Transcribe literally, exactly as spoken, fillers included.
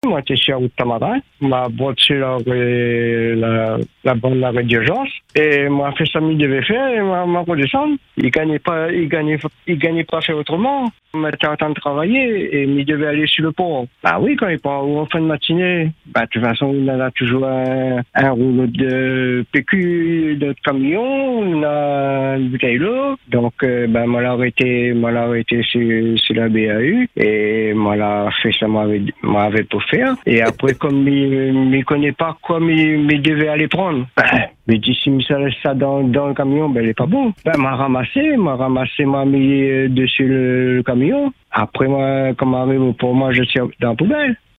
Moi, j'étais sur la route Tamarin. Ma boîte sur la, la, la bande d'arrêt d'urgence. Et moi, fait ça, il devait faire, et moi, m'a redescendre. Il gagnait pas, il gagnait, il gagnait pas faire autrement. On était en train de travailler, et il devait aller sur le pont. Bah oui, quand il part en fin de matinée, bah, de toute façon, on a toujours un, un rouleau de P Q, de camion, on a une bouteille d'eau. Donc, euh, bah, moi, l'a arrêté, moi, l'a arrêté sur, sur la B A U, et moi, l'a fait ça, m'avait, m'avait pour faire. Et après, comme il ne connaît pas quoi il devait aller prendre, bah, mais dit, si il laisse ça dans, dans le camion, ben, il n'est pas bon. Ben, m'a ramassé, m'a ramassé, m'a mis dessus le, le camion. Après, moi, comme arrive pour moi, je suis dans la poubelle.